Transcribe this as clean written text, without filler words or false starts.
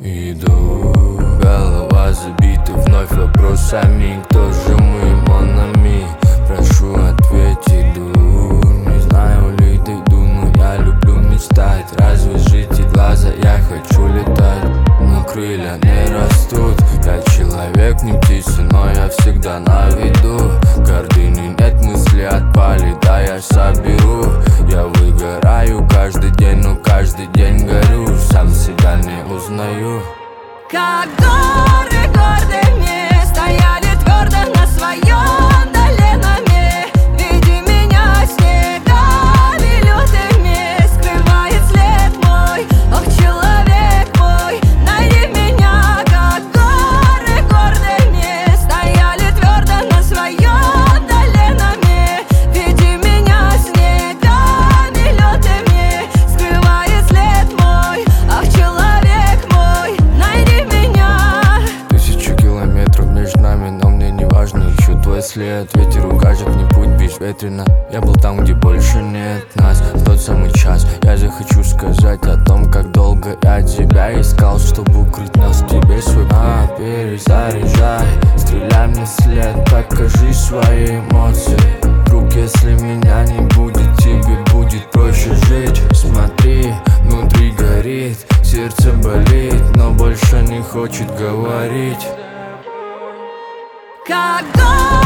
Иду, голова забита вновь вопросами. Кто же мы, монами? Прошу, ответь, иду. Не знаю ли дойду, но я люблю мечтать. Развяжите глаза, я хочу летать. Но крылья не растут. Я человек, не птица, но я всегда на виду. Гордыни нет, мысли отпали, да я соберу. Я выгораю каждый день, но каждый день горю. Сам себя не узнаю. Как горы гордыми стояли твердо на своем доленами. Веди меня снегами лютыми, скрывает след мой. Ох, человек мой, найди меня. Как горы гордыми стояли твердо на своем доленами. Веди меня снегами лютыми, скрывает след мой. Ох, человек мой, найди меня. 1000 километров между нами, но мне не важно, ищу твой след. Ветер укажет мне путь безветренно. Я был там, где больше нет нас. В тот самый час я захочу сказать о том, как долго я тебя искал, чтобы укрыть нас в тебе свой. Перезаряжай, стреляй мне вслед, покажи свои эмоции. Вдруг, если меня не будет, тебе будет проще жить. Смотри, внутри горит, сердце болит, но больше не хочет говорить. Как горы